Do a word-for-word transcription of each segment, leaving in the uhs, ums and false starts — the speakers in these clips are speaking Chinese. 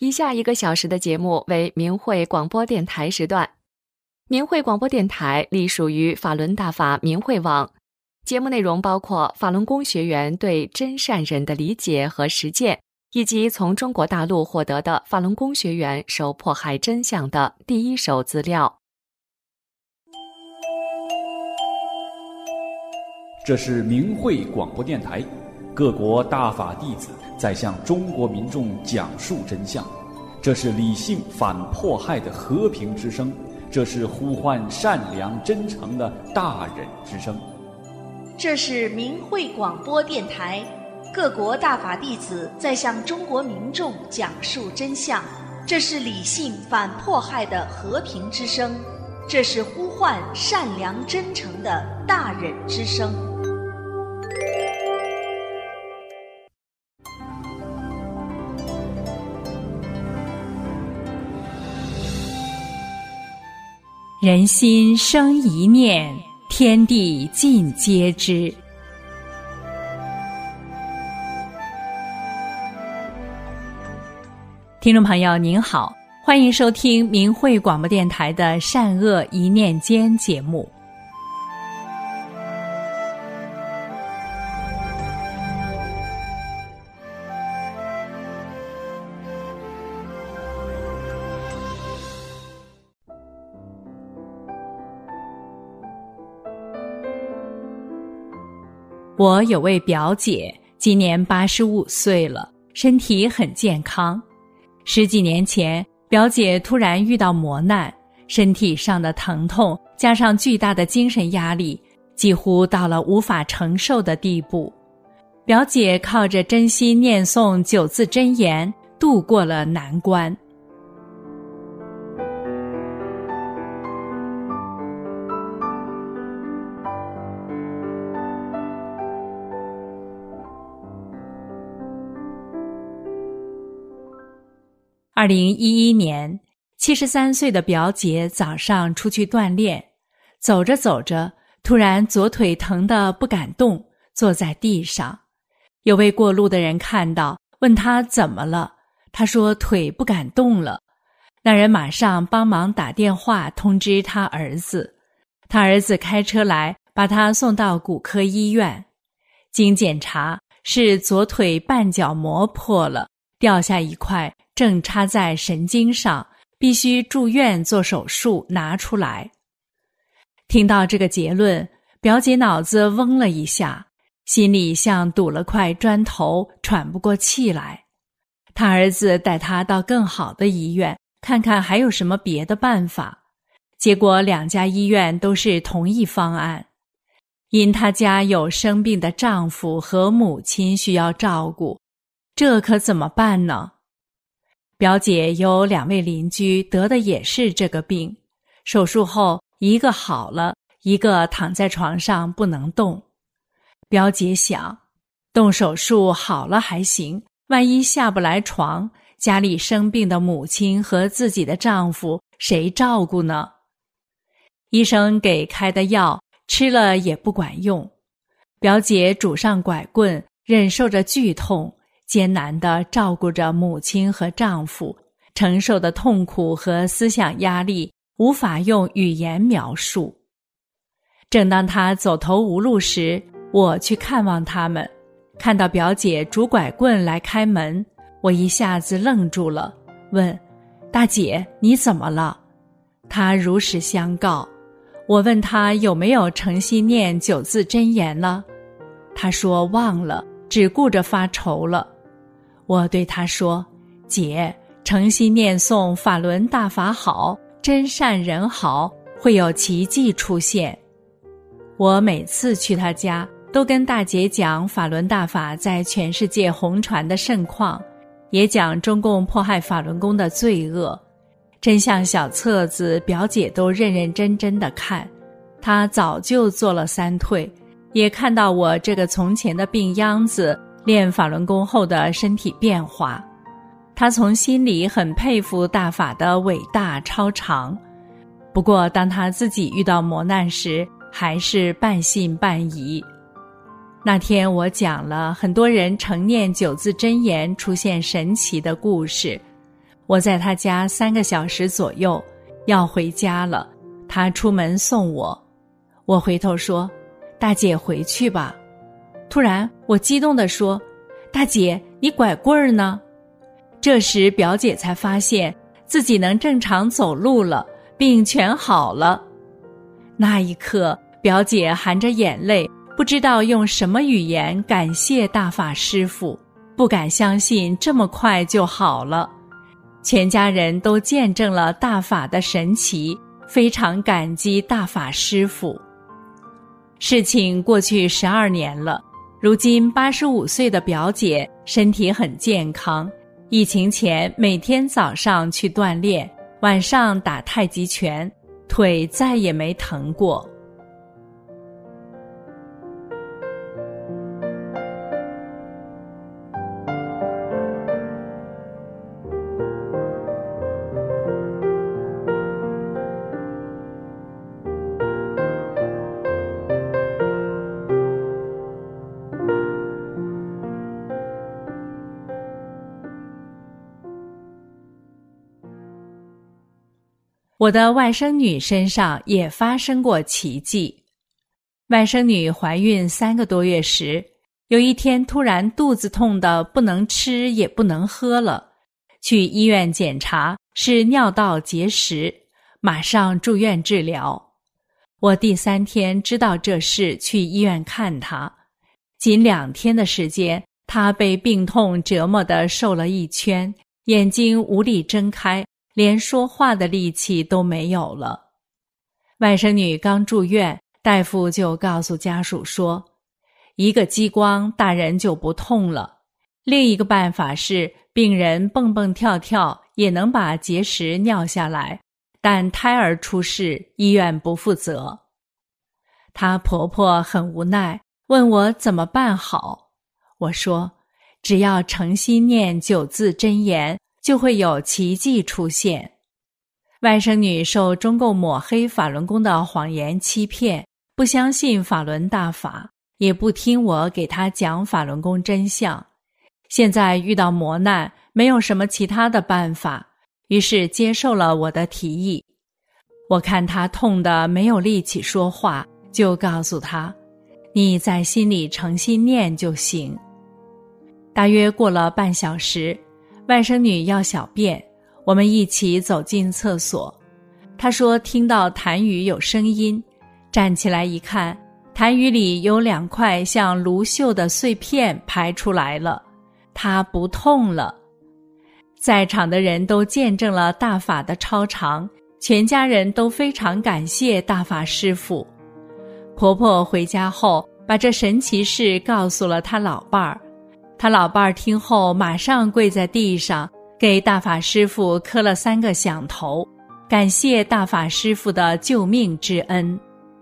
以下一个小时的节目为明慧广播电台时段。明慧广播电台隶属于法轮大法明慧网，节目内容包括法轮功学员对真善忍的理解和实践，以及从中国大陆获得的法轮功学员受迫害真相的第一手资料。 这是明慧广播电台，各国大法弟子在向中国民众讲述真相。这是理性反迫害的和平之声，这是呼唤善良真诚的大忍之声。 这是明慧广播电台，各国大法弟子在向中国民众讲述真相。这是理性反迫害的和平之声，这是呼唤善良真诚的大忍之声。 人心生一念，天地尽皆知。听众朋友您好，欢迎收听明慧广播电台的善恶一念间节目。我有位表姐，今年八十五岁了，身体很健康。十几年前，表姐突然遇到磨难，身体上的疼痛加上巨大的精神压力，几乎到了无法承受的地步。表姐靠着真心念诵九字真言，度过了难关。二零一一年，七十三岁的表姐早上出去锻炼，走着走着，突然左腿疼得不敢动，坐在地上。有位过路的人看到，问她怎么了，她说腿不敢动了。那人马上帮忙打电话通知他儿子，他儿子开车来，把他送到骨科医院。经检查，是左腿半角膜破了，掉下一块，正插在神经上，必须住院做手术拿出来。听到这个结论，表姐脑子嗡了一下，心里像堵了块砖头，喘不过气来。他儿子带他到更好的医院，看看还有什么别的办法。结果两家医院都是同一方案。因她家有生病的丈夫和母亲需要照顾，这可怎么办呢？表姐有两位邻居得的也是这个病，手术后一个好了，一个躺在床上不能动。表姐想，动手术好了还行，万一下不来床，家里生病的母亲和自己的丈夫谁照顾呢？医生给开的药吃了也不管用，表姐拄上拐棍，忍受着剧痛，艰难地照顾着母亲和丈夫，承受的痛苦和思想压力无法用语言描述。正当她走投无路时，我去看望他们，看到表姐拄拐棍来开门，我一下子愣住了，问：大姐，你怎么了？她如实相告。我问她有没有诚心念九字真言了，她说忘了，只顾着发愁了。我对她说：姐，诚心念诵法轮大法好，真善人好，会有奇迹出现。我每次去她家，都跟大姐讲法轮大法在全世界红传的盛况，也讲中共迫害法轮功的罪恶。真相小册子表姐都认认真真的看，她早就做了三退，也看到我这个从前的病秧子练法轮功后的身体变化。她从心里很佩服大法的伟大超常，不过当她自己遇到磨难时，还是半信半疑。那天我讲了很多人承念九字真言出现神奇的故事， 我在他家三个小时左右，要回家了，他出门送我。我回头说：大姐回去吧。突然我激动地说：大姐，你拐棍儿呢？这时表姐才发现自己能正常走路了，病全好了。那一刻，表姐含着眼泪，不知道用什么语言感谢大法师父，不敢相信这么快就好了。全家人都见证了大法的神奇，非常感激大法师父。事情过去十二年了，如今八十五岁的表姐身体很健康，疫情前每天早上去锻炼，晚上打太极拳，腿再也没疼过。我的外甥女身上也发生过奇迹。外甥女怀孕三个多月时，有一天突然肚子痛得不能吃也不能喝了，去医院检查是尿道结石，马上住院治疗。我第三天知道这事，去医院看她，仅两天的时间，她被病痛折磨得瘦了一圈，眼睛无力睁开，连说话的力气都没有了。外甥女刚住院，大夫就告诉家属说，一个激光大人就不痛了，另一个办法是病人蹦蹦跳跳也能把结石尿下来，但胎儿出事，医院不负责。她婆婆很无奈，问我怎么办好。我说，只要诚心念九字真言，就会有奇迹出现。外甥女受中共抹黑法轮功的谎言欺骗，不相信法轮大法，也不听我给她讲法轮功真相。现在遇到磨难，没有什么其他的办法，于是接受了我的提议。我看她痛得没有力气说话，就告诉她，你在心里诚心念就行。大约过了半小时，外甥女要小便，我们一起走进厕所。她说听到痰盂有声音，站起来一看，痰盂里有两块像芦绣的碎片排出来了，她不痛了。在场的人都见证了大法的超常，全家人都非常感谢大法师父。婆婆回家后，把这神奇事告诉了她老伴儿。他老伴儿听后马上跪在地上，给大法师父磕了三个响头，感谢大法师父的救命之恩。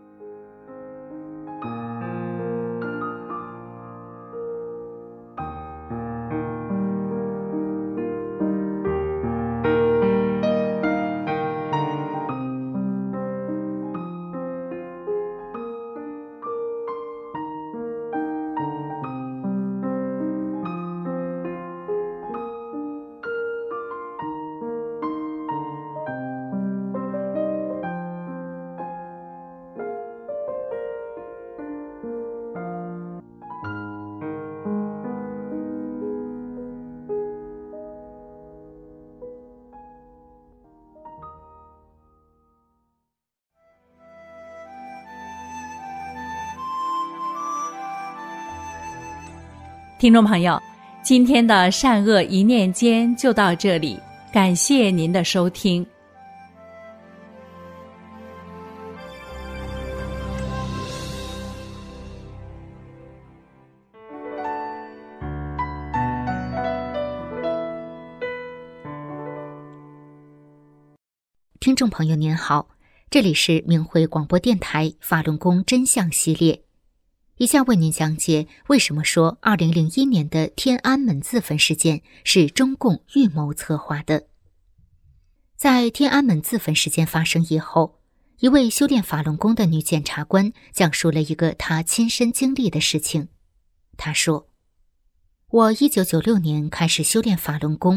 听众朋友，今天的善恶一念间就到这里，感谢您的收听。 听众朋友您好，这里是明慧广播电台法轮功真相系列，以下为您讲解为什么说二零零一年的天安门自焚事件是中共预谋策划的。在天安门自焚事件发生以后，一位修炼法轮功的女检察官讲述了一个她亲身经历的事情。她说，我一九九六年开始修炼法轮功，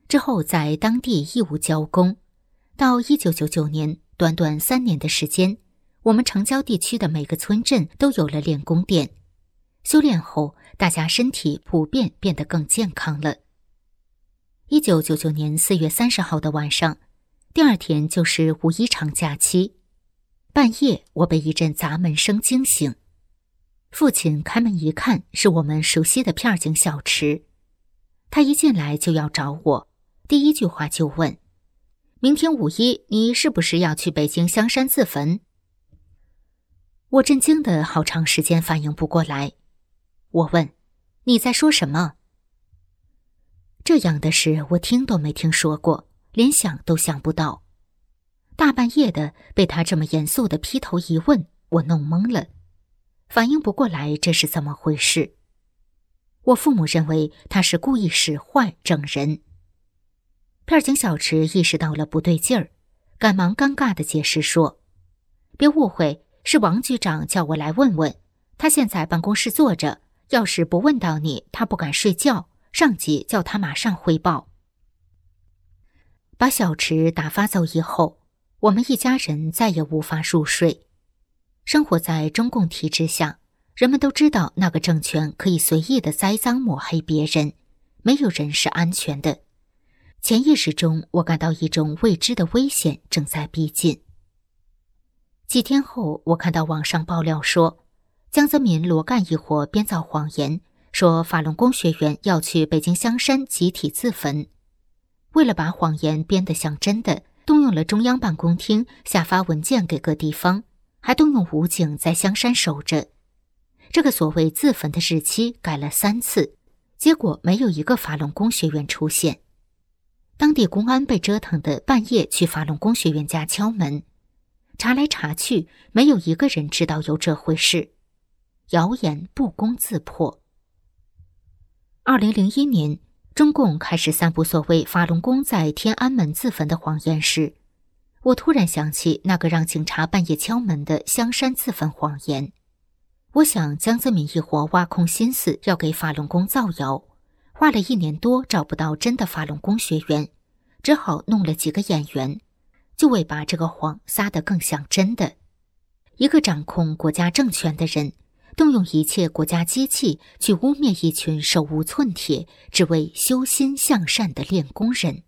之后在当地义务交工。到一九九九年，短短三年的时间，我们城郊地区的每个村镇都有了练功店。修炼后，大家身体普遍变得更健康了。一九九九年四月三十号的晚上，第二天就是五一长假期。半夜，我被一阵砸门声惊醒。父亲开门一看，是我们熟悉的片警小池。他一进来就要找我，第一句话就问：明天五一，你是不是要去北京香山自焚？我震惊的好长时间反应不过来。我问：你在说什么？这样的事我听都没听说过，连想都想不到。大半夜的被他这么严肃的劈头一问，我弄懵了，反应不过来这是怎么回事。我父母认为他是故意使坏整人。片警小池意识到了不对劲儿，赶忙尴尬地解释说：别误会，是王局长叫我来问问，他现在办公室坐着，要是不问到你，他不敢睡觉，上级叫他马上汇报。把小池打发走以后，我们一家人再也无法入睡。生活在中共体制下，人们都知道那个政权可以随意的栽赃抹黑别人，没有人是安全的。潜意识中，我感到一种未知的危险正在逼近。几天后，我看到网上爆料说，江泽民、罗干一伙编造谎言，说法轮功学员要去北京香山集体自焚。为了把谎言编得像真的，动用了中央办公厅下发文件给各地方，还动用武警在香山守着。这个所谓自焚的日期改了三次，结果没有一个法轮功学员出现。当地公安被折腾的半夜去法轮功学员家敲门，查来查去，没有一个人知道有这回事。谣言不攻自破。二零零一年，中共开始散布所谓法轮功在天安门自焚的谎言时，我突然想起那个让警察半夜敲门的香山自焚谎言。我想江泽民一伙挖空心思要给法轮功造谣，花了一年多找不到真的法轮功学员，只好弄了几个演员，就为把这个谎撒得更像真的。一个掌控国家政权的人，动用一切国家机器去污蔑一群手无寸铁只为修心向善的练功人。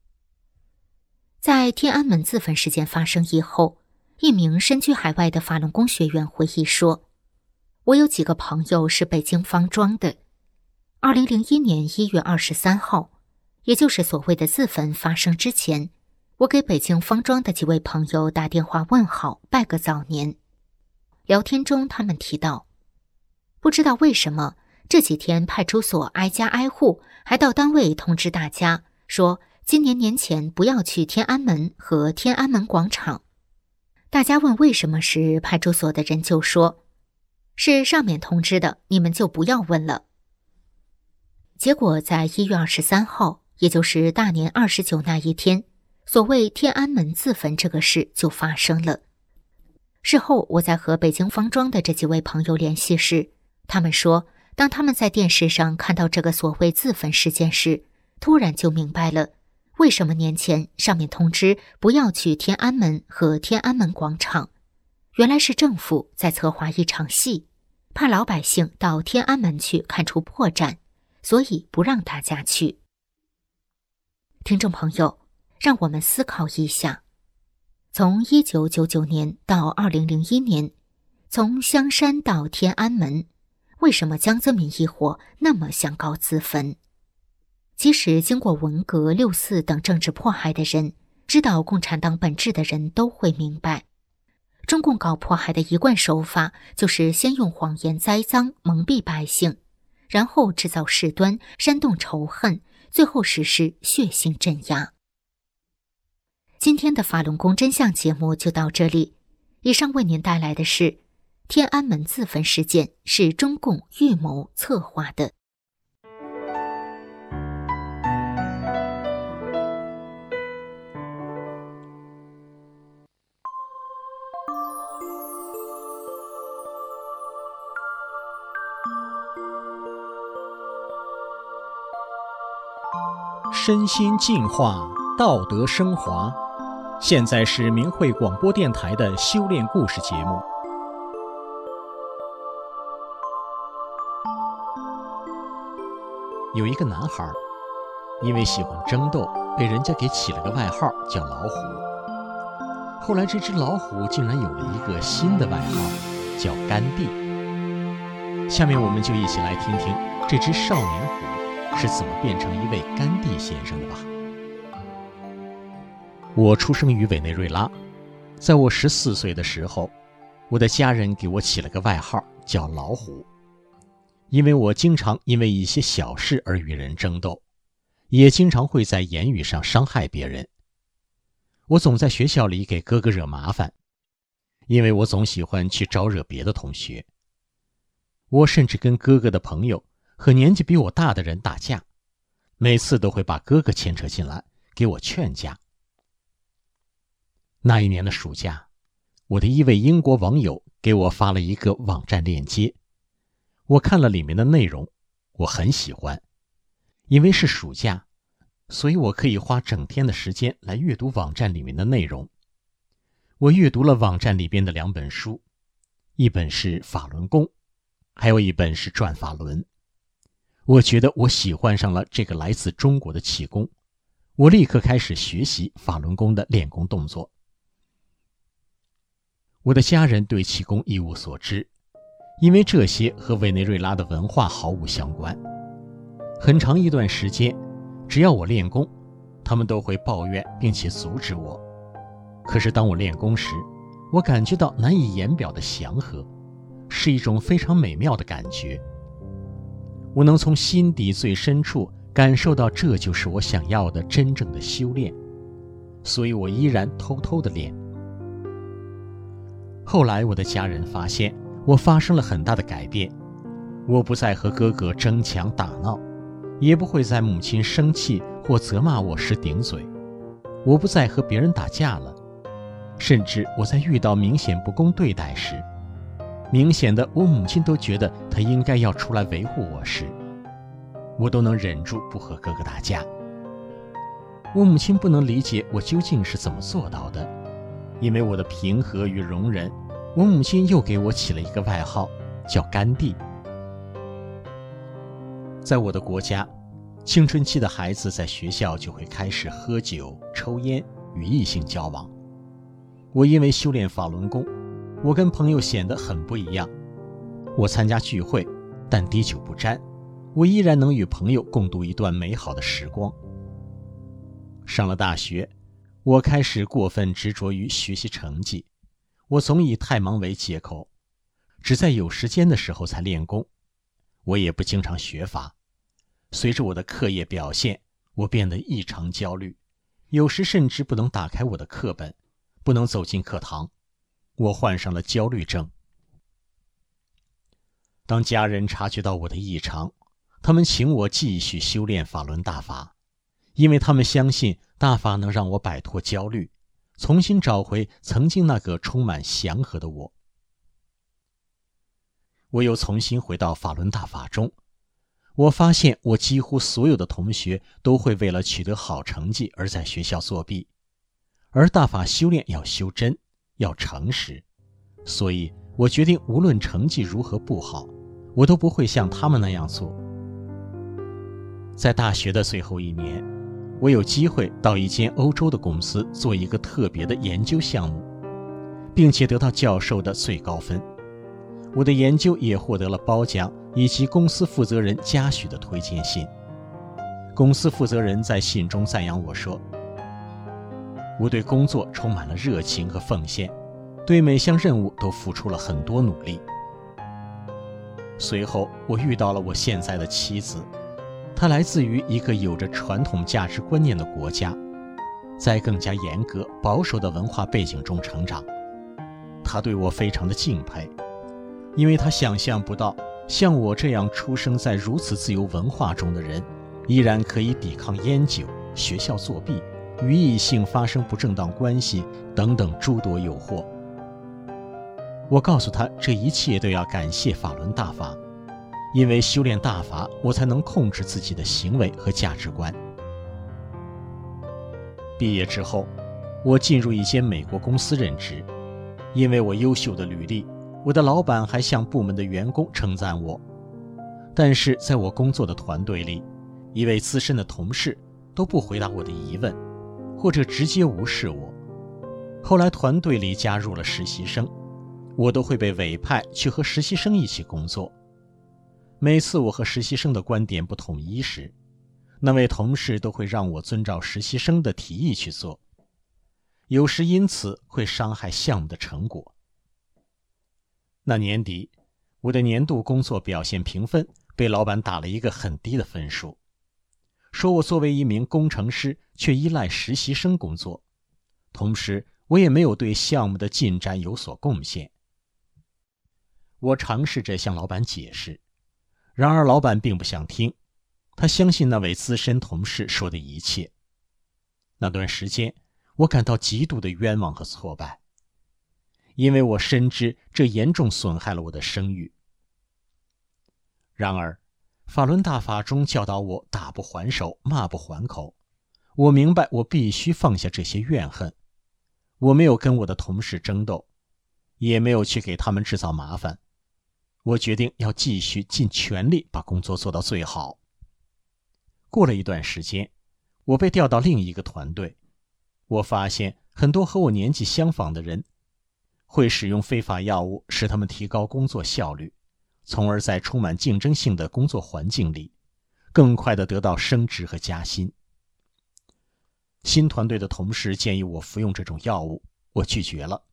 在天安门自焚事件发生以后，一名身居海外的法轮功学员回忆说，我有几个朋友是北京方庄的。二零零一年一月二十三号，也就是所谓的自焚发生之前，我给北京方庄的几位朋友打电话问好，拜个早年。聊天中他们提到，不知道为什么这几天派出所挨家挨户，还到单位通知大家说今年年前不要去天安门和天安门广场。大家问为什么时，派出所的人就说，是上面通知的，你们就不要问了。结果在一月二十三号，也就是大年二十九那一天，所谓天安门自焚这个事就发生了。事后我在和北京方庄的这几位朋友联系时，他们说，当他们在电视上看到这个所谓自焚事件时，突然就明白了，为什么年前上面通知不要去天安门和天安门广场。原来是政府在策划一场戏，怕老百姓到天安门去看出破绽，所以不让大家去。听众朋友，让我们思考一下，从一九九九年到二零零一年，从香山到天安门，为什么江泽民一伙那么想搞自焚？即使经过文革、六四等政治迫害的人，知道共产党本质的人都会明白，中共搞迫害的一贯手法就是先用谎言栽赃蒙蔽百姓，然后制造事端，煽动仇恨，最后实施血腥镇压。今天的法轮功真相节目就到这里，以上为您带来的是天安门自焚事件是中共预谋策划的。 身心净化，道德升华。现在是明慧广播电台的修炼故事节目。有一个男孩，因为喜欢争斗，被人家给起了个外号叫老虎。后来这只老虎竟然有了一个新的外号，叫甘地。下面我们就一起来听听这只少年虎是怎么变成一位甘地先生的吧。我出生于委内瑞拉，在我十四岁的时候，我的家人给我起了个外号叫老虎，因为我经常因为一些小事而与人争斗，也经常会在言语上伤害别人。我总在学校里给哥哥惹麻烦，因为我总喜欢去招惹别的同学。我甚至跟哥哥的朋友和年纪比我大的人打架，每次都会把哥哥牵扯进来，给我劝架。那一年的暑假，我的一位英国网友给我发了一个网站链接，我看了里面的内容，我很喜欢。因为是暑假，所以我可以花整天的时间来阅读网站里面的内容。我阅读了网站里边的两本书，一本是法轮功，还有一本是转法轮。我觉得我喜欢上了这个来自中国的气功，我立刻开始学习法轮功的练功动作。我的家人对气功一无所知，因为这些和委内瑞拉的文化毫无相关。很长一段时间，只要我练功，他们都会抱怨并且阻止我。可是当我练功时，我感觉到难以言表的祥和，是一种非常美妙的感觉。我能从心底最深处感受到这就是我想要的真正的修炼，所以我依然偷偷地练。后来我的家人发现我发生了很大的改变，我不再和哥哥争强打闹，也不会在母亲生气或责骂我时顶嘴，我不再和别人打架了，甚至我在遇到明显不公对待时，明显的我母亲都觉得她应该要出来维护我时，我都能忍住不和哥哥打架。我母亲不能理解我究竟是怎么做到的，因为我的平和与容忍，我母亲又给我起了一个外号叫甘地。在我的国家，青春期的孩子在学校就会开始喝酒、抽烟，与异性交往。我因为修炼法轮功，我跟朋友显得很不一样。我参加聚会，但滴酒不沾，我依然能与朋友共度一段美好的时光。上了大学，我开始过分执着于学习成绩，我总以太忙为借口，只在有时间的时候才练功。我也不经常学法，随着我的课业表现，我变得异常焦虑，有时甚至不能打开我的课本，不能走进课堂，我患上了焦虑症。当家人察觉到我的异常，他们请我继续修炼法轮大法，因为他们相信大法能让我摆脱焦虑，重新找回曾经那个充满祥和的我。我又重新回到法轮大法中，我发现我几乎所有的同学都会为了取得好成绩而在学校作弊，而大法修炼要修真，要诚实，所以我决定无论成绩如何不好，我都不会像他们那样做。在大学的最后一年，我有机会到一间欧洲的公司做一个特别的研究项目，并且得到教授的最高分。我的研究也获得了褒奖以及公司负责人嘉许的推荐信。公司负责人在信中赞扬我说，我对工作充满了热情和奉献，对每项任务都付出了很多努力。随后我遇到了我现在的妻子，她来自于一个有着传统价值观念的国家，在更加严格保守的文化背景中成长。她对我非常的敬佩，因为她想象不到像我这样出生在如此自由文化中的人，依然可以抵抗烟酒、学校作弊、与异性发生不正当关系等等诸多诱惑。我告诉他，这一切都要感谢法轮大法，因为修炼大法，我才能控制自己的行为和价值观。 毕业之后，我进入一间美国公司任职，因为我优秀的履历，我的老板还向部门的员工称赞我。但是在我工作的团队里，一位资深的同事都不回答我的疑问，或者直接无视我。后来团队里加入了实习生，我都会被委派去和实习生一起工作。每次我和实习生的观点不统一时，那位同事都会让我遵照实习生的提议去做，有时因此会伤害项目的成果。那年底，我的年度工作表现评分被老板打了一个很低的分数，说我作为一名工程师却依赖实习生工作，同时我也没有对项目的进展有所贡献。我尝试着向老板解释，然而老板并不想听，他相信那位资深同事说的一切。那段时间，我感到极度的冤枉和挫败，因为我深知这严重损害了我的声誉。然而，法轮大法中教导我打不还手，骂不还口。我明白我必须放下这些怨恨。我没有跟我的同事争斗，也没有去给他们制造麻烦。我决定要继续尽全力把工作做到最好。过了一段时间，我被调到另一个团队。我发现很多和我年纪相仿的人会使用非法药物，使他们提高工作效率，从而在充满竞争性的工作环境里更快地得到升职和加薪。新团队的同事建议我服用这种药物，我拒绝了。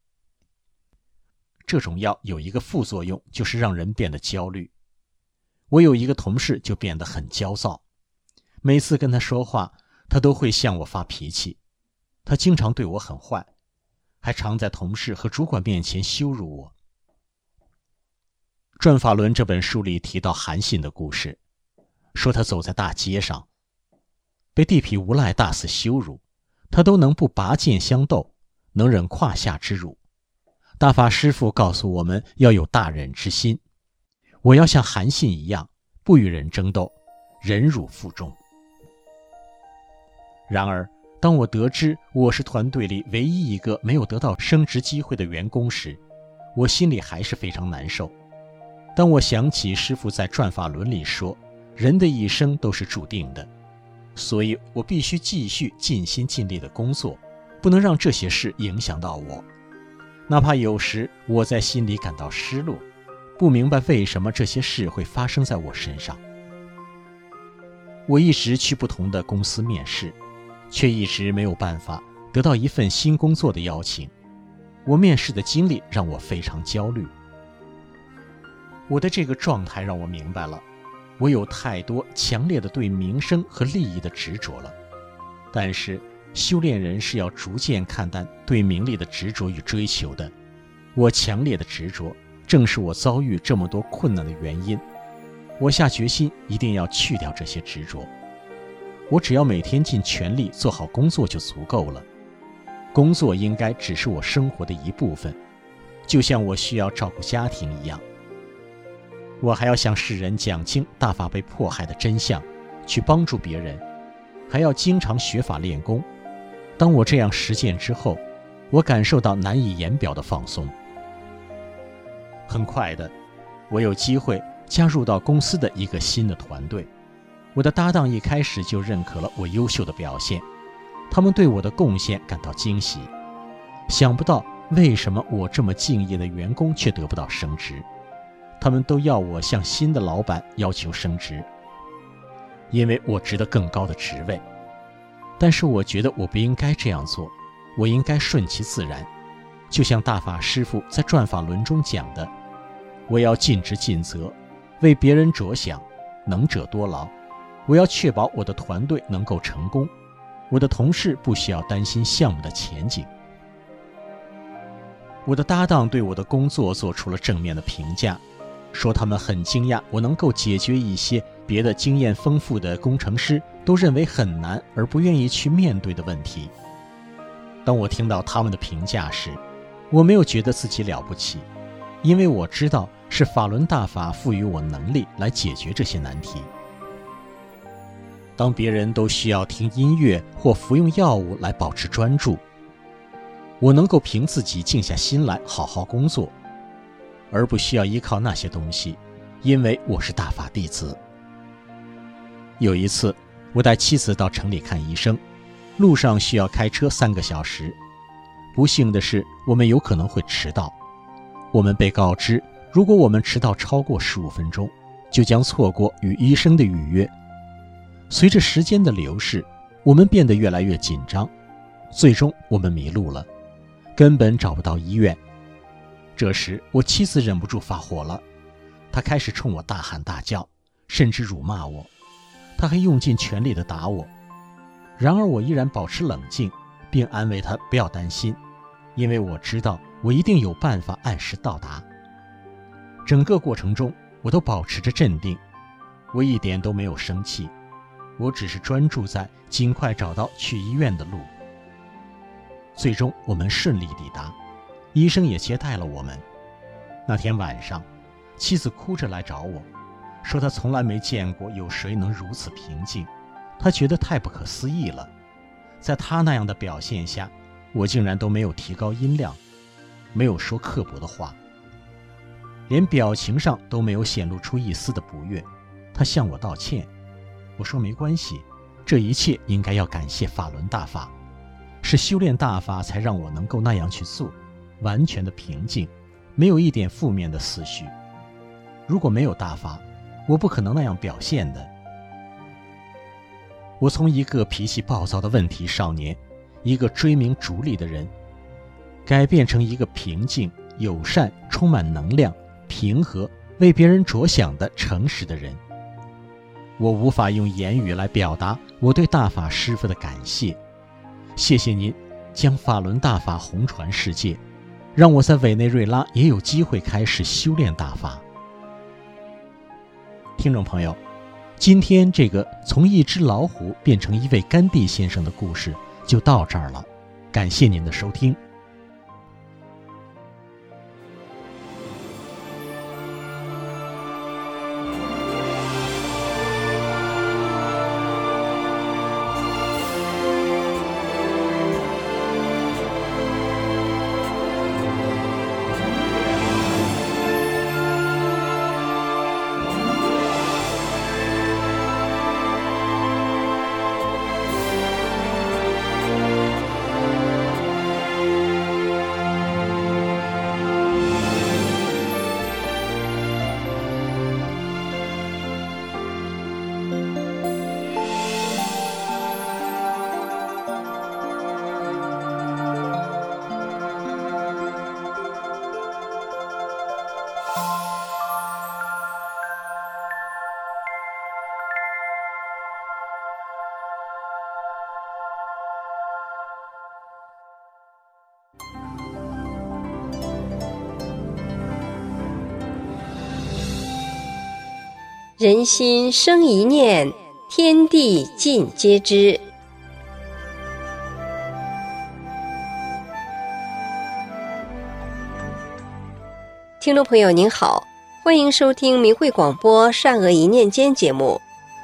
这种药有一个副作用，就是让人变得焦虑。我有一个同事就变得很焦躁，每次跟他说话，他都会向我发脾气。他经常对我很坏，还常在同事和主管面前羞辱我。《转法轮》这本书里提到韩信的故事，说他走在大街上，被地痞无赖大肆羞辱，他都能不拔剑相斗，能忍胯下之辱。大法师父告诉我们要有大忍之心，我要像韩信一样，不与人争斗，忍辱负重。然而，当我得知我是团队里唯一一个没有得到升职机会的员工时，我心里还是非常难受。当我想起师父在《转法轮》里说，人的一生都是注定的，所以我必须继续尽心尽力的工作，不能让这些事影响到我。哪怕有时我在心里感到失落，不明白为什么这些事会发生在我身上。我一直去不同的公司面试，却一直没有办法得到一份新工作的邀请。我面试的经历让我非常焦虑。我的这个状态让我明白了，我有太多强烈的对名声和利益的执着了。但是修炼人是要逐渐看淡对名利的执着与追求的。我强烈的执着，正是我遭遇这么多困难的原因。我下决心一定要去掉这些执着。我只要每天尽全力做好工作就足够了。工作应该只是我生活的一部分，就像我需要照顾家庭一样。我还要向世人讲清大法被迫害的真相，去帮助别人，还要经常学法练功。当我这样实践之后，我感受到难以言表的放松。很快的，我有机会加入到公司的一个新的团队。我的搭档一开始就认可了我优秀的表现，他们对我的贡献感到惊喜。想不到为什么我这么敬业的员工却得不到升职，他们都要我向新的老板要求升职，因为我值得更高的职位。但是我觉得我不应该这样做，我应该顺其自然。就像大法师父在《转法轮》中讲的，我要尽职尽责，为别人着想，能者多劳。我要确保我的团队能够成功，我的同事不需要担心项目的前景。我的搭档对我的工作做出了正面的评价，说他们很惊讶我能够解决一些别的经验丰富的工程师都认为很难而不愿意去面对的问题。当我听到他们的评价时，我没有觉得自己了不起，因为我知道是法轮大法赋予我能力来解决这些难题。 当别人都需要听音乐或服用药物来保持专注，我能够凭自己静下心来好好工作，而不需要依靠那些东西，因为我是大法弟子。有一次，我带妻子到城里看医生，路上需要开车三个小时。不幸的是，我们有可能会迟到。我们被告知，如果我们迟到超过十五分钟，就将错过与医生的预约。随着时间的流逝，我们变得越来越紧张，最终我们迷路了，根本找不到医院。这时，我妻子忍不住发火了，她开始冲我大喊大叫，甚至辱骂我，她还用尽全力地打我。然而我依然保持冷静，并安慰她不要担心，因为我知道我一定有办法按时到达。整个过程中，我都保持着镇定，我一点都没有生气，我只是专注在尽快找到去医院的路。最终我们顺利抵达，医生也接待了我们。那天晚上，妻子哭着来找我，说她从来没见过有谁能如此平静，她觉得太不可思议了。在她那样的表现下，我竟然都没有提高音量，没有说刻薄的话，连表情上都没有显露出一丝的不悦。她向我道歉，我说没关系，这一切应该要感谢法轮大法，是修炼大法才让我能够那样去做，完全的平静，没有一点负面的思绪。如果没有大法，我不可能那样表现的。我从一个脾气暴躁的问题少年，一个追名逐利的人，改变成一个平静、友善、充满能量、平和、为别人着想的诚实的人。我无法用言语来表达我对大法师父的感谢。谢谢您将法轮大法红传世界，让我在委内瑞拉也有机会开始修炼大法。听众朋友，今天这个从一只老虎变成一位甘地先生的故事就到这儿了，感谢您的收听。 人心生一念，天地尽皆知。听众朋友您好，欢迎收听明慧广播善恶一念间节目。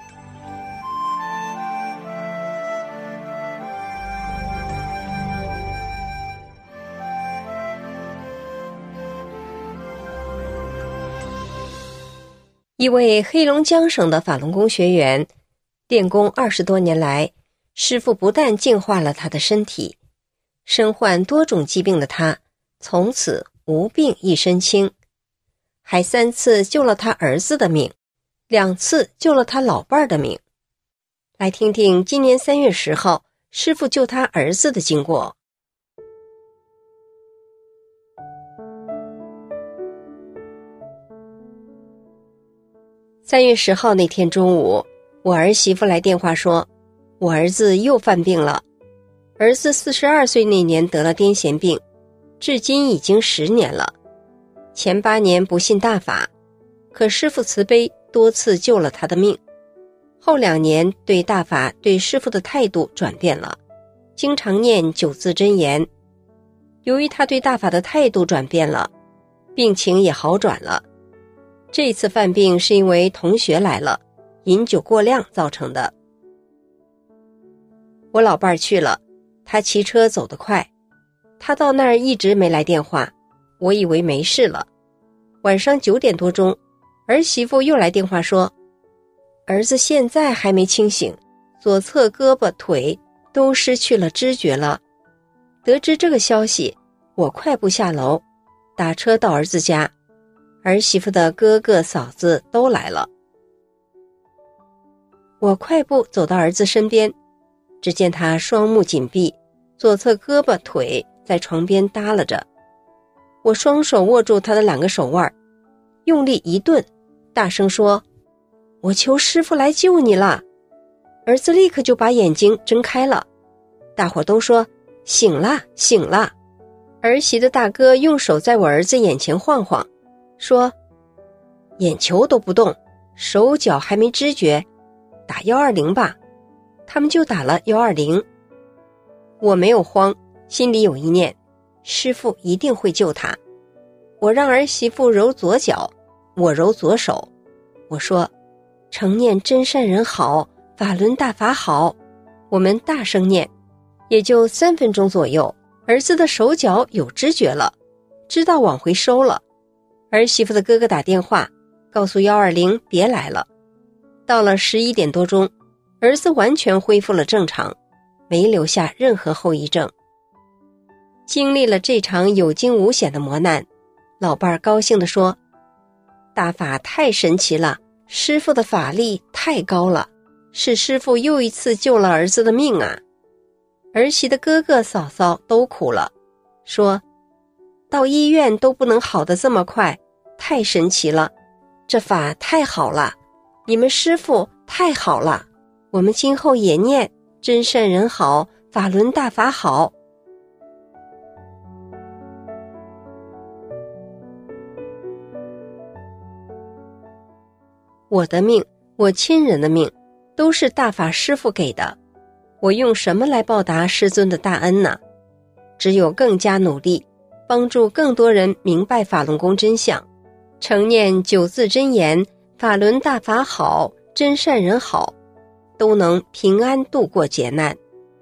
一位黑龙江省的法轮功学员，练功二十多年来，师父不但净化了他的身体，身患多种疾病的他，从此无病一身轻，还三次救了他儿子的命，两次救了他老伴儿的命。来听听今年三月十号，师父救他儿子的经过。三月十号那天中午，我儿媳妇来电话说，我儿子又犯病了。儿子四十二岁那年得了癫痫病，至今已经十年了。前八年不信大法，可师父慈悲，多次救了他的命。后两年对大法对师父的态度转变了，经常念九字真言。由于他对大法的态度转变了，病情也好转了。这次犯病是因为同学来了，饮酒过量造成的。 我老伴儿去了，他骑车走得快，他到那儿一直没来电话，我以为没事了。晚上九点多钟，儿媳妇又来电话说，儿子现在还没清醒，左侧胳膊腿都失去了知觉了。得知这个消息，我快步下楼，打车到儿子家，儿媳妇的哥哥嫂子都来了。我快步走到儿子身边，只见他双目紧闭，左侧胳膊腿在床边耷拉着。我双手握住他的两个手腕，用力一顿，大声说，我求师父来救你了。儿子立刻就把眼睛睁开了，大伙都说，醒了醒了。儿媳的大哥用手在我儿子眼前晃晃，说，眼球都不动，手脚还没知觉，打一二零吧。他们就打了一二零。我没有慌，心里有一念，师父一定会救他。我让儿媳妇揉左脚，我揉左手，我说，常念真善人好，法轮大法好。我们大声念，也就三分钟左右，儿子的手脚有知觉了，知道往回收了。儿媳妇的哥哥打电话告诉一二零别来了。到了十一点多钟，儿子完全恢复了正常，没留下任何后遗症。经历了这场有惊无险的磨难，老伴儿高兴地说，大法太神奇了，师父的法力太高了，是师父又一次救了儿子的命啊。儿媳的哥哥嫂嫂都哭了，说，到医院都不能好得这么快，太神奇了，这法太好了，你们师父太好了，我们今后也念真善人好，法轮大法好。我的命，我亲人的命，都是大法师父给的，我用什么来报答师尊的大恩呢？只有更加努力，帮助更多人明白法轮功真相，常念九字真言，法轮大法好，真善人好，都能平安度过劫难。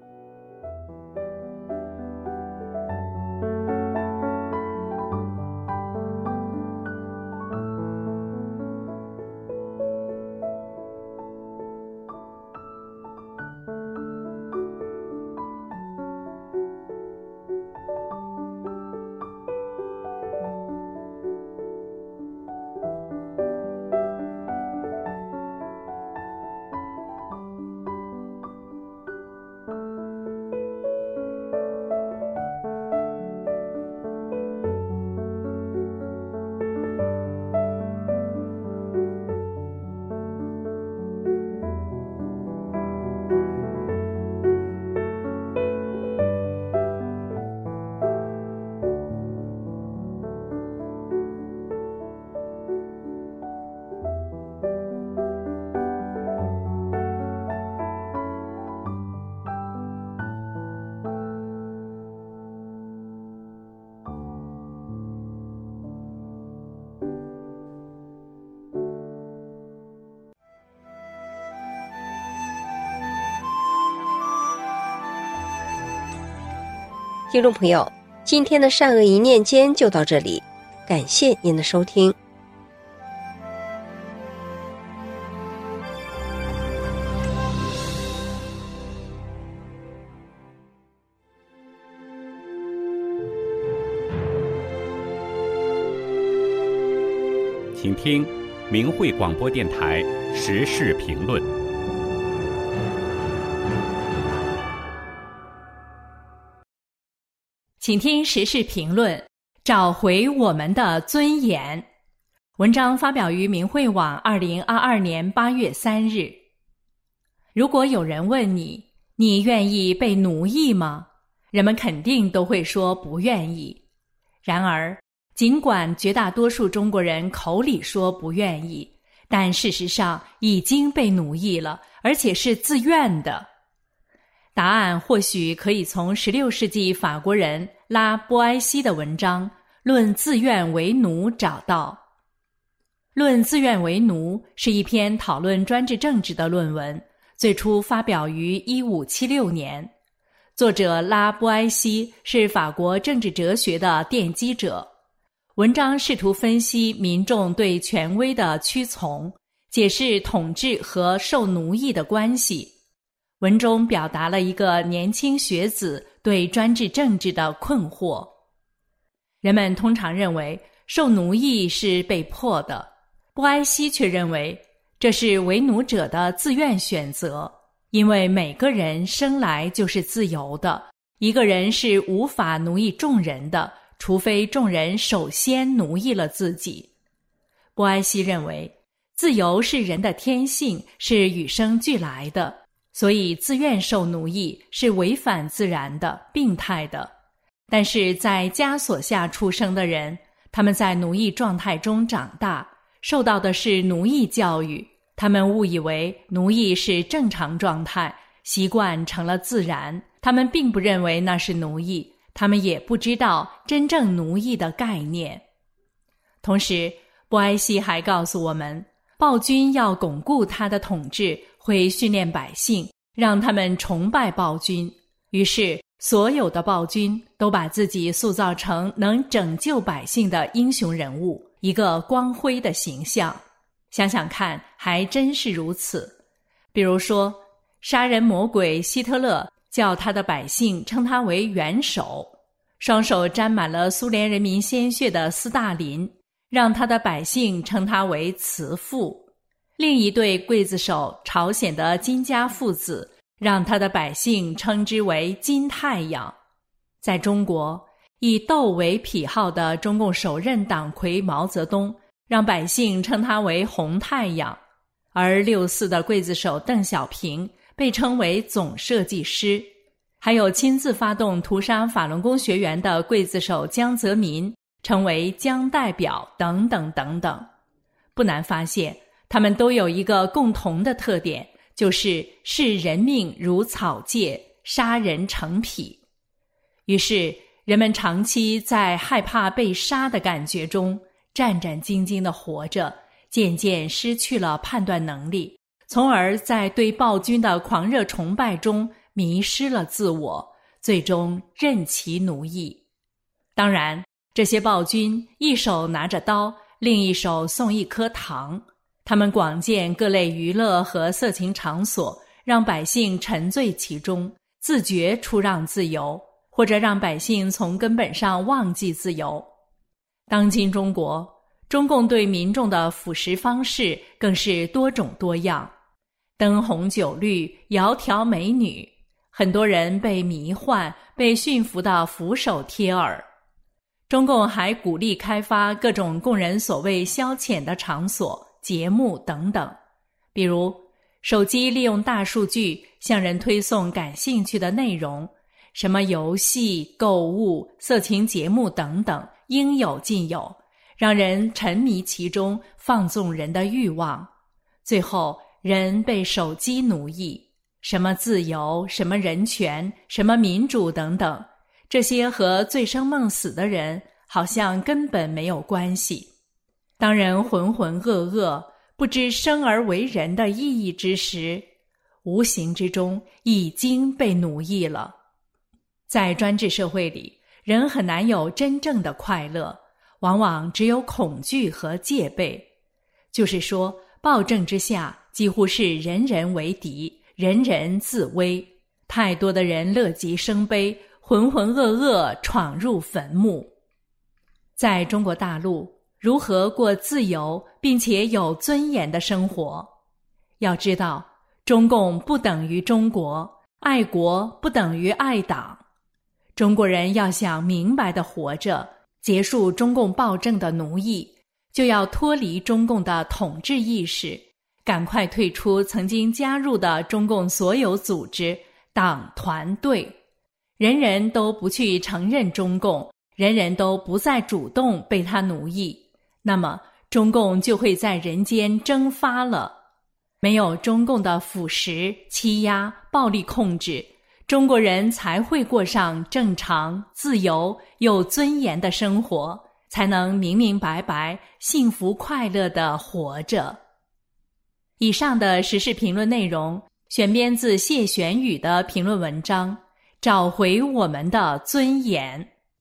听众朋友，今天的善恶一念间就到这里，感谢您的收听。 请听明慧广播电台时事评论。 请听时事评论，找回我们的尊严。文章发表于明慧网二零二二年八月三日。如果有人问你，你愿意被奴役吗？人们肯定都会说不愿意。然而，尽管绝大多数中国人口里说不愿意，但事实上已经被奴役了，而且是自愿的。答案或许可以从十六世纪法国人拉波埃西的文章《论自愿为奴》找到。《论自愿为奴》是一篇讨论专制政治的论文， 最初发表于一五七六年。作者拉布埃西是法国政治哲学的奠基者，文章试图分析民众对权威的屈从，解释统治和受奴役的关系。文中表达了一个年轻学子对专制政治的困惑。人们通常认为受奴役是被迫的，布埃西却认为这是为奴者的自愿选择，因为每个人生来就是自由的，一个人是无法奴役众人的，除非众人首先奴役了自己。布埃西认为自由是人的天性，是与生俱来的，所以自愿受奴役是违反自然的、病态的。但是在枷锁下出生的人，他们在奴役状态中长大，受到的是奴役教育，他们误以为奴役是正常状态，习惯成了自然，他们并不认为那是奴役，他们也不知道真正奴役的概念。同时，布埃西还告诉我们，暴君要巩固他的统治，会训练百姓，让他们崇拜暴君。于是所有的暴君都把自己塑造成能拯救百姓的英雄人物，一个光辉的形象。想想看，还真是如此。比如说，杀人魔鬼希特勒叫他的百姓称他为元首，双手沾满了苏联人民鲜血的斯大林让他的百姓称他为慈父。另一对刽子手朝鲜的金家父子让他的百姓称之为金太阳。在中国，以斗为癖好的中共首任党魁毛泽东让百姓称他为红太阳，而六四的刽子手邓小平被称为总设计师，还有亲自发动屠杀法轮功学员的刽子手江泽民称为江代表等等等等。不难发现，他们都有一个共同的特点，就是视人命如草芥，杀人成癖。于是人们长期在害怕被杀的感觉中战战兢兢地活着，渐渐失去了判断能力，从而在对暴君的狂热崇拜中迷失了自我，最终任其奴役。当然，这些暴君一手拿着刀，另一手送一颗糖，他们广建各类娱乐和色情场所，让百姓沉醉其中，自觉出让自由，或者让百姓从根本上忘记自由。当今中国，中共对民众的腐蚀方式更是多种多样，灯红酒绿，窈窕美女，很多人被迷幻，被驯服的俯首帖耳。中共还鼓励开发各种供人所谓消遣的场所、节目等等，比如手机利用大数据向人推送感兴趣的内容，什么游戏、购物、色情节目等等，应有尽有，让人沉迷其中，放纵人的欲望。最后，人被手机奴役，什么自由、什么人权、什么民主等等，这些和醉生梦死的人好像根本没有关系。当人浑浑噩噩，不知生而为人的意义之时，无形之中已经被奴役了。在专制社会里，人很难有真正的快乐，往往只有恐惧和戒备。就是说，暴政之下几乎是人人为敌，人人自危，太多的人乐极生悲，浑浑噩噩闯入坟墓。在中国大陆，如何过自由并且有尊严的生活？要知道，中共不等于中国，爱国不等于爱党。中国人要想明白地活着，结束中共暴政的奴役，就要脱离中共的统治意识，赶快退出曾经加入的中共所有组织、党团队。人人都不去承认中共，人人都不再主动被他奴役，那么中共就会在人间蒸发了。没有中共的腐蚀、欺压、暴力控制，中国人才会过上正常、自由、有尊严的生活，才能明明白白、幸福快乐地活着。以上的时事评论内容选编自谢玄宇的评论文章《找回我们的尊严》。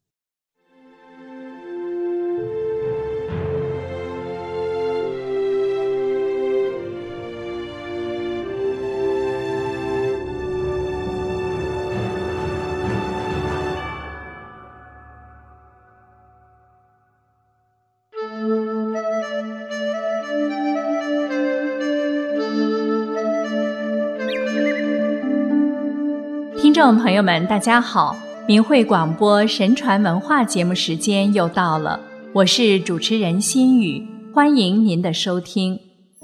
听众朋友们，大家好，明慧广播神传文化节目时间又到了，我是主持人心雨，欢迎您的收听。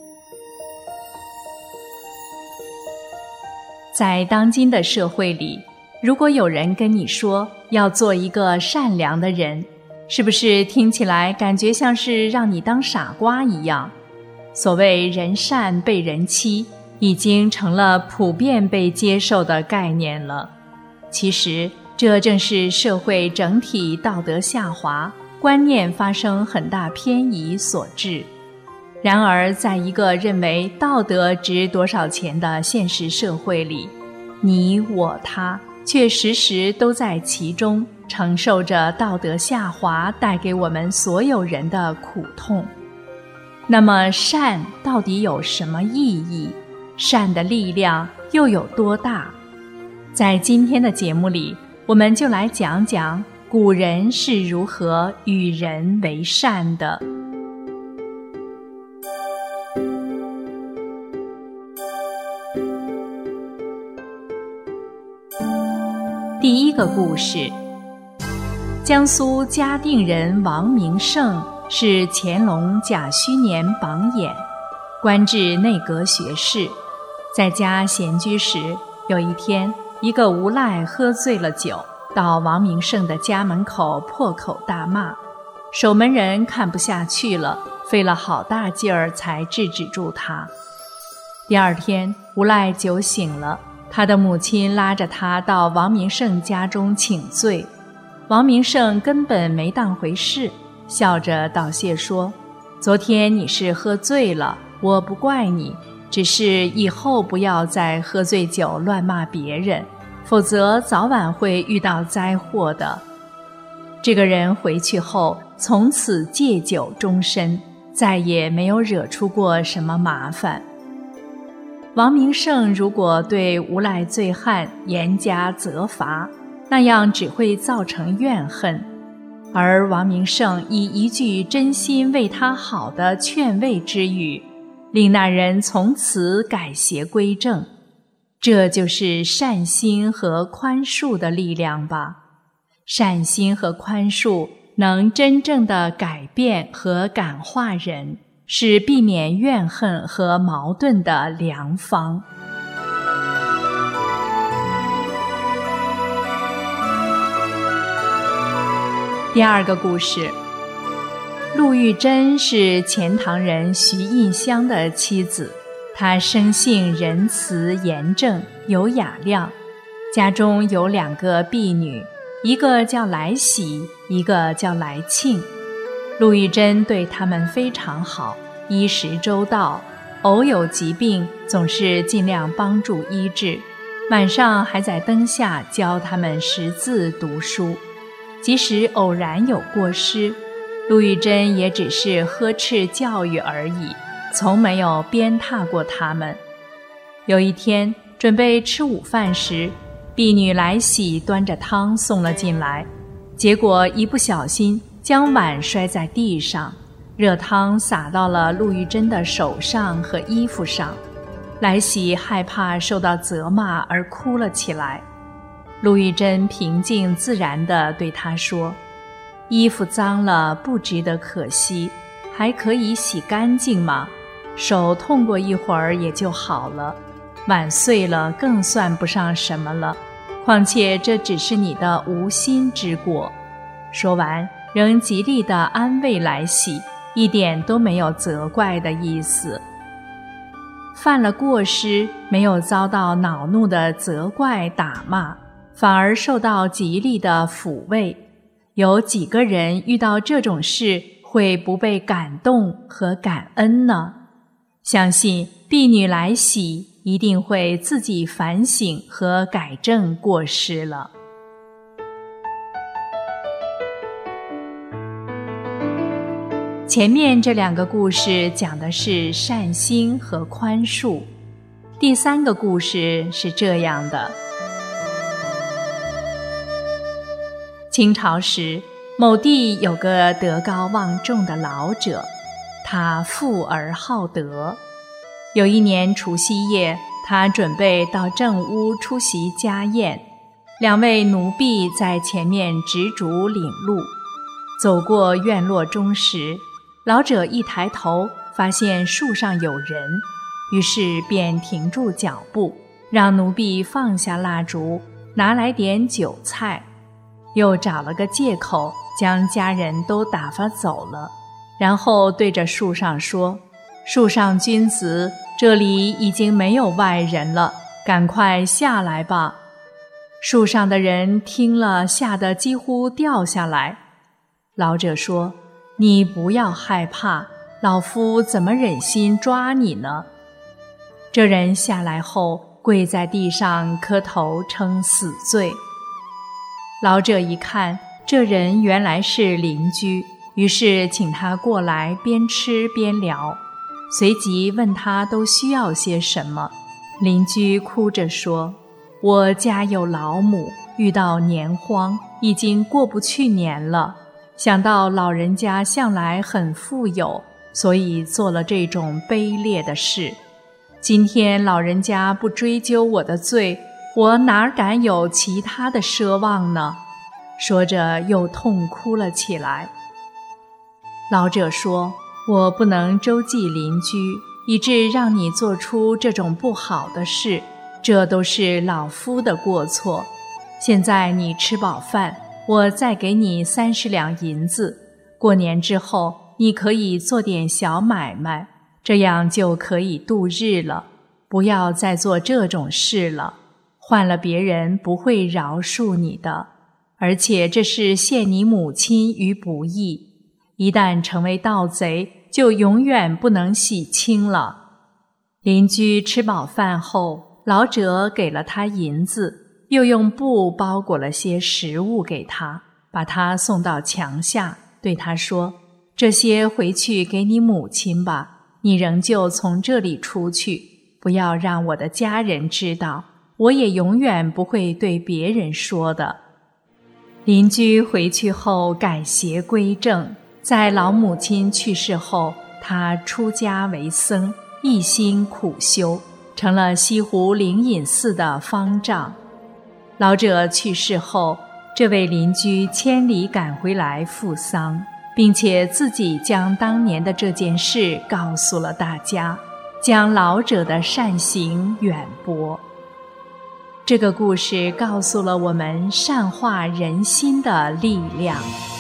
在当今的社会里，如果有人跟你说要做一个善良的人，是不是听起来感觉像是让你当傻瓜一样？所谓人善被人欺，已经成了普遍被接受的概念了。其实，这正是社会整体道德下滑、观念发生很大偏移所致。然而，在一个认为道德值多少钱的现实社会里，你我他却时时都在其中承受着道德下滑带给我们所有人的苦痛。那么，善到底有什么意义？善的力量又有多大？在今天的节目里，我们就来讲讲古人是如何与人为善的。第一个故事，江苏嘉定人王明胜是乾隆甲戌年榜眼，官至内阁学士。在家闲居时，有一天，一个无赖喝醉了酒，到王明胜的家门口破口大骂，守门人看不下去了，费了好大劲儿才制止住他。第二天，无赖酒醒了，他的母亲拉着他到王明胜家中请罪，王明胜根本没当回事，笑着道谢说：“昨天你是喝醉了，我不怪你。只是以后不要再喝醉酒乱骂别人，否则早晚会遇到灾祸的。”这个人回去后，从此戒酒终身，再也没有惹出过什么麻烦。王明胜如果对无赖醉汉严加责罚，那样只会造成怨恨，而王明胜以一句真心为他好的劝慰之语，令那人从此改邪归正。这就是善心和宽恕的力量吧。善心和宽恕能真正的改变和感化人，是避免怨恨和矛盾的良方。第二个故事，陆玉珍是钱塘人徐印香的妻子，她生性仁慈严正，有雅量，家中有两个婢女，一个叫来喜，一个叫来庆。陆玉珍对他们非常好，衣食周到，偶有疾病总是尽量帮助医治，晚上还在灯下教他们识字读书。即使偶然有过失，陆玉珍也只是呵斥教育而已，从没有鞭挞过他们。有一天准备吃午饭时，婢女来喜端着汤送了进来，结果一不小心将碗摔在地上，热汤洒到了陆玉珍的手上和衣服上。来喜害怕受到责骂而哭了起来。陆玉珍平静自然地对她说：“衣服脏了不值得可惜，还可以洗干净嘛，手痛过一会儿也就好了，碗碎了更算不上什么了，况且这只是你的无心之过。”说完仍极力地安慰来喜，一点都没有责怪的意思。犯了过失，没有遭到恼怒的责怪打骂，反而受到极力的抚慰。有几个人遇到这种事会不被感动和感恩呢？相信婢女来喜一定会自己反省和改正过失了。前面这两个故事讲的是善心和宽恕，第三个故事是这样的：清朝时，某地有个德高望重的老者，他富而好德。有一年除夕夜，他准备到正屋出席家宴，两位奴婢在前面执烛领路。走过院落中时，老者一抬头，发现树上有人，于是便停住脚步，让奴婢放下蜡烛，拿来点酒菜，又找了个借口将家人都打发走了，然后对着树上说：“树上君子，这里已经没有外人了，赶快下来吧。”树上的人听了，吓得几乎掉下来。老者说：“你不要害怕，老夫怎么忍心抓你呢？”这人下来后，跪在地上磕头称死罪。老者一看，这人原来是邻居，于是请他过来边吃边聊，随即问他都需要些什么。邻居哭着说：“我家有老母，遇到年荒，已经过不去年了。想到老人家向来很富有，所以做了这种卑劣的事。今天老人家不追究我的罪，我哪敢有其他的奢望呢？”说着又痛哭了起来。老者说：“我不能周济邻居，以致让你做出这种不好的事，这都是老夫的过错。现在你吃饱饭，我再给你三十两银子，过年之后你可以做点小买卖，这样就可以度日了。不要再做这种事了，换了别人不会饶恕你的，而且这是陷你母亲于不义。一旦成为盗贼，就永远不能洗清了。”邻居吃饱饭后，老者给了他银子，又用布包裹了些食物给他，把他送到墙下，对他说：“这些回去给你母亲吧，你仍旧从这里出去，不要让我的家人知道，我也永远不会对别人说的。”邻居回去后改邪归正，在老母亲去世后，他出家为僧，一心苦修，成了西湖灵隐寺的方丈。老者去世后，这位邻居千里赶回来赴丧，并且自己将当年的这件事告诉了大家，将老者的善行远播。这个故事告诉了我们善化人心的力量。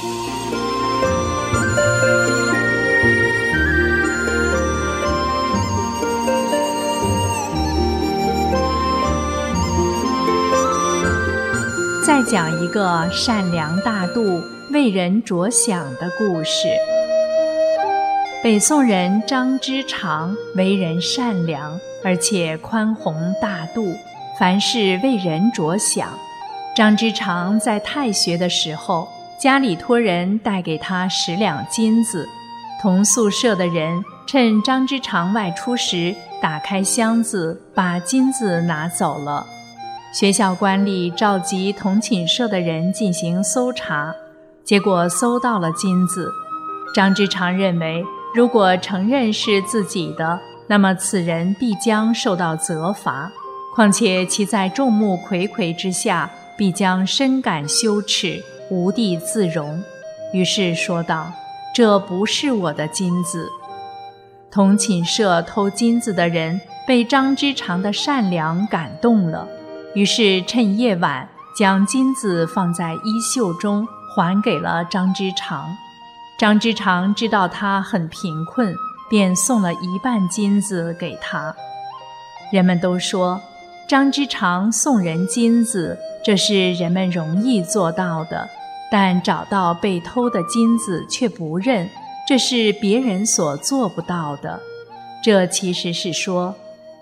再讲一个善良大度、为人着想的故事。北宋人张之常为人善良，而且宽宏大度，凡事为人着想。张之常在太学的时候，家里托人带给他十两金子，同宿舍的人趁张之常外出时，打开箱子，把金子拿走了。学校官吏召集同寝舍的人进行搜查，结果搜到了金子。张之常认为，如果承认是自己的，那么此人必将受到责罚，况且其在众目睽睽之下，必将深感羞耻，无地自容。于是说道：“这不是我的金子。”同寝舍偷金子的人被张之常的善良感动了，于是趁夜晚将金子放在衣袖中，还给了张之常。张之常知道他很贫困，便送了一半金子给他。人们都说，张之常送人金子，这是人们容易做到的，但找到被偷的金子却不认，这是别人所做不到的。这其实是说，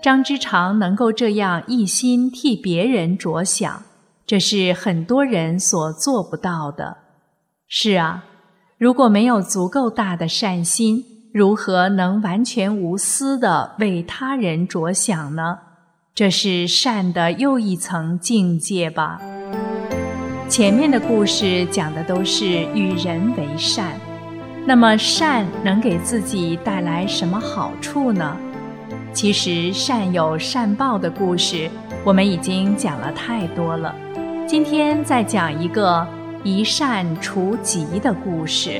张之常能够这样一心替别人着想，这是很多人所做不到的。是啊，如果没有足够大的善心，如何能完全无私地为他人着想呢？这是善的又一层境界吧。前面的故事讲的都是与人为善，那么善能给自己带来什么好处呢？其实善有善报的故事我们已经讲了太多了，今天再讲一个一善除疾的故事。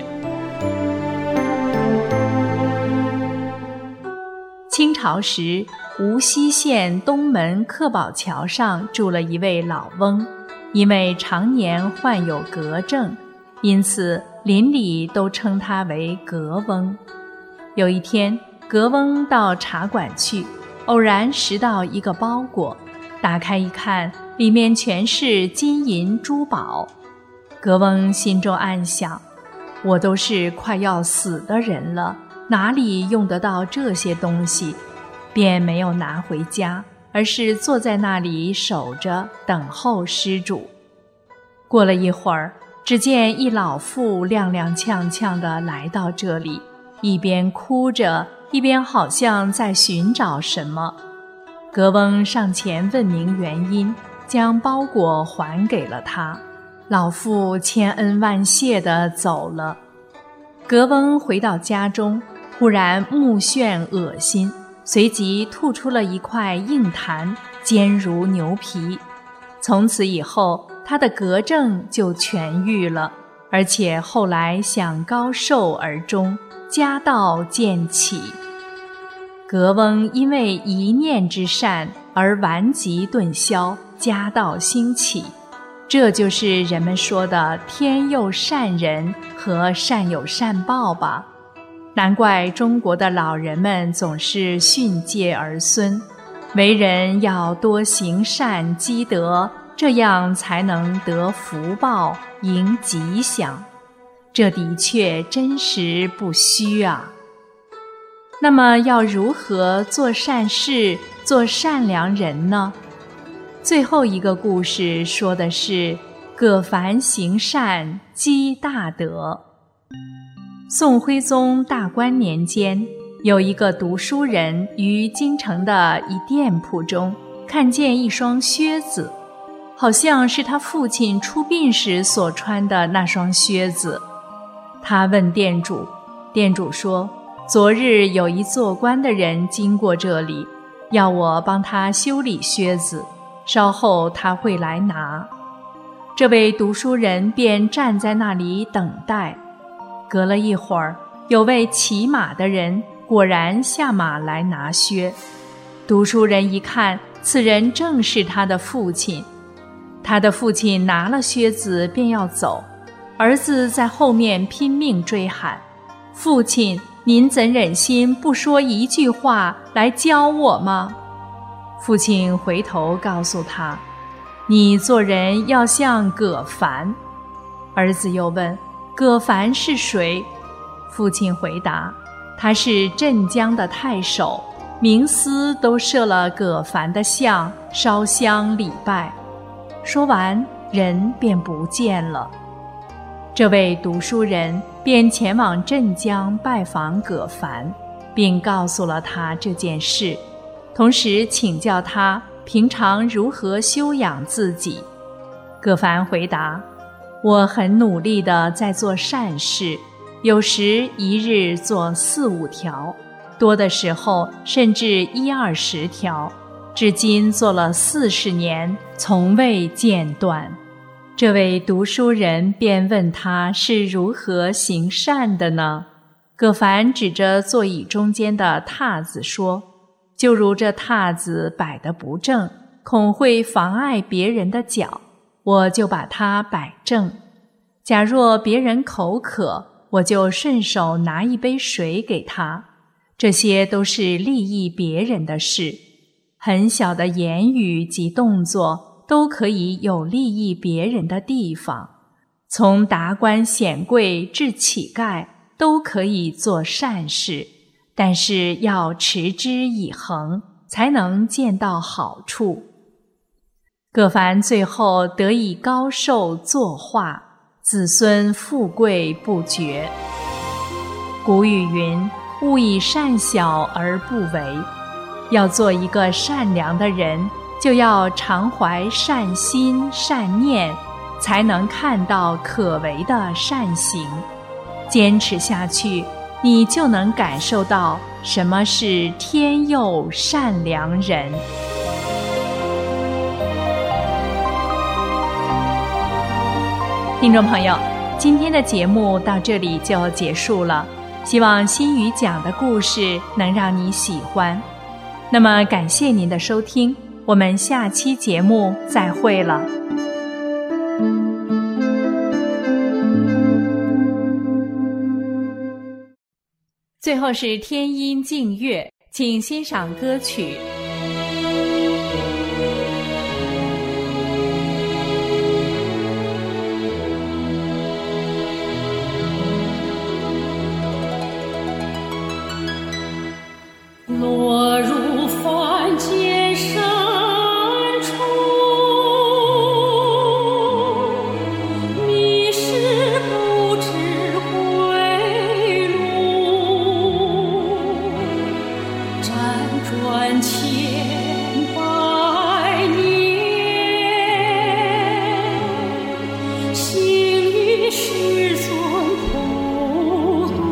清朝时，无锡县东门克宝桥上住了一位老翁，因为常年患有嗝症，因此邻里都称他为嗝翁。有一天，嗝翁到茶馆去，偶然拾到一个包裹，打开一看，里面全是金银珠宝。嗝翁心中暗想，我都是快要死的人了，哪里用得到这些东西？便没有拿回家，而是坐在那里守着，等候施主。过了一会儿，只见一老妇踉踉跄跄地来到这里，一边哭着，一边好像在寻找什么。嗝翁上前问明原因，将包裹还给了他。老妇千恩万谢地走了。嗝翁回到家中，忽然目眩恶心，随即吐出了一块硬痰，坚如牛皮。从此以后，他的嗝症就痊愈了，而且后来享高寿而终，家道渐起。嗝翁因为一念之善而顽疾顿消，家道兴起，这就是人们说的天佑善人和善有善报吧。难怪中国的老人们总是训诫儿孙，为人要多行善积德，这样才能得福报，迎吉祥。这的确真实不虚啊。那么要如何做善事，做善良人呢？最后一个故事说的是葛凡行善积大德。宋徽宗大观年间，有一个读书人于京城的一店铺中看见一双靴子，好像是他父亲出殡时所穿的那双靴子。他问店主，店主说，昨日有一做官的人经过这里，要我帮他修理靴子，稍后他会来拿。这位读书人便站在那里等待。隔了一会儿，有位骑马的人果然下马来拿靴。读书人一看，此人正是他的父亲。他的父亲拿了靴子便要走，儿子在后面拼命追喊，父亲，您怎忍心不说一句话来教我吗？父亲回头告诉他，你做人要像葛凡。儿子又问，葛凡是谁？父亲回答，他是镇江的太守，冥司都设了葛凡的像，烧香礼拜。说完，人便不见了。这位读书人便前往镇江拜访葛凡，并告诉了他这件事，同时请教他平常如何修养自己。葛凡回答，我很努力地在做善事，有时一日做四五条，多的时候甚至一二十条，至今做了四十年，从未间断。这位读书人便问他是如何行善的呢？葛凡指着座椅中间的榻子说，就如这榻子摆得不正，恐会妨碍别人的脚，我就把它摆正。假若别人口渴，我就顺手拿一杯水给他。这些都是利益别人的事，很小的言语及动作都可以有利益别人的地方。从达官显贵至乞丐都可以做善事，但是要持之以恒， 才能见到好处。葛凡最后得以高寿作画，子孙富贵不绝。古语云：勿以善小而不为。要做一个善良的人，就要常怀善心善念，才能看到可为的善行。坚持下去，你就能感受到什么是天佑善良人。听众朋友，今天的节目到这里就结束了，希望心语讲的故事能让你喜欢。那么感谢您的收听，我们下期节目再会了。最后是天音静乐，请欣赏歌曲。 落入凡间深处，迷失不知归路，辗转千百年，行于世尊普渡。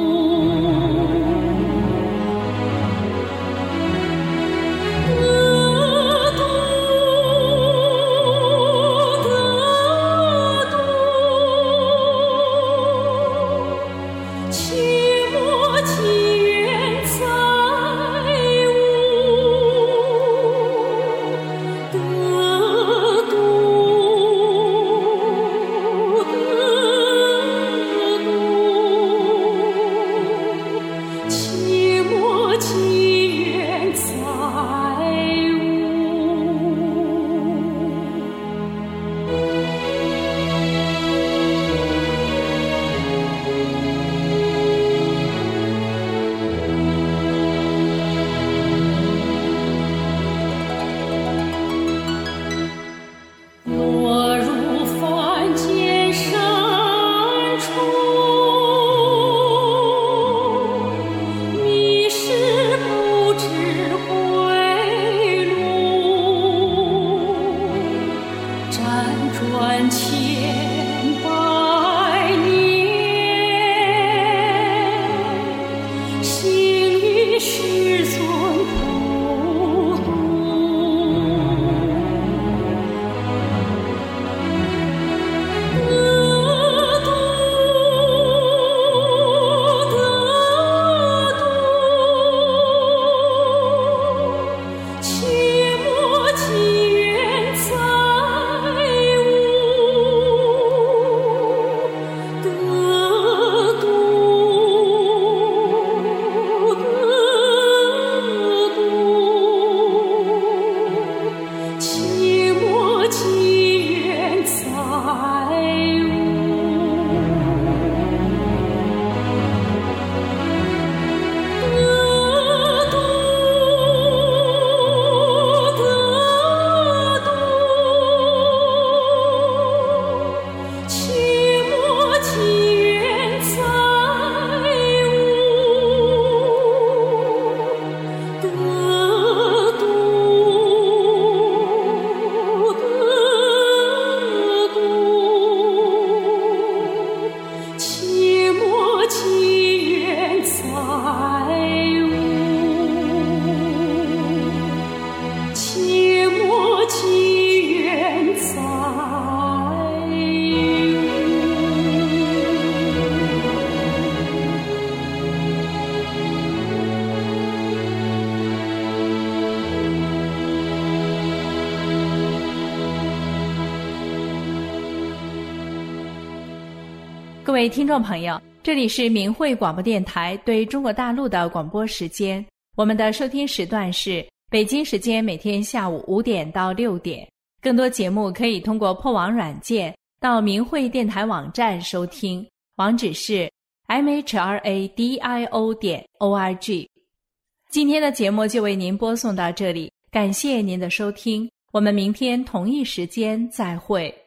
各位听众朋友，这里是明慧广播电台对中国大陆的广播时间，我们的收听时段是北京时间每天下午五点到六点。更多节目可以通过破网软件到明慧电台网站收听，网址是 m h r a d i o 点 o r g。 今天的节目就为您播送到这里，感谢您的收听，我们明天同一时间再会。